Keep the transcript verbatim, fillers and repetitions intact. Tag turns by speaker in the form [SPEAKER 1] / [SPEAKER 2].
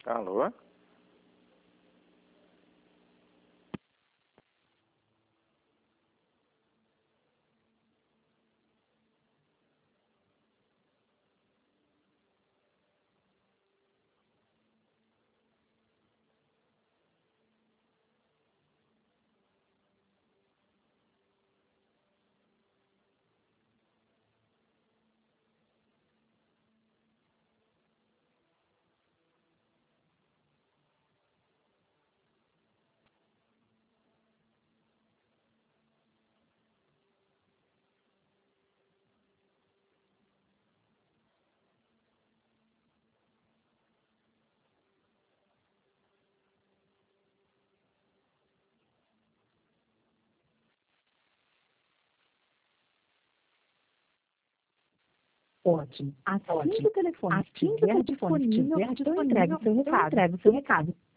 [SPEAKER 1] Alô?
[SPEAKER 2] Ótimo. Assim
[SPEAKER 3] Ótimo.
[SPEAKER 2] que o telefone
[SPEAKER 3] Assim que o
[SPEAKER 2] estiver
[SPEAKER 3] telefone
[SPEAKER 2] disponível,
[SPEAKER 3] estiver
[SPEAKER 2] eu
[SPEAKER 3] disponível,
[SPEAKER 2] entrego o seu
[SPEAKER 3] eu
[SPEAKER 2] recado.
[SPEAKER 3] entrego o seu recado.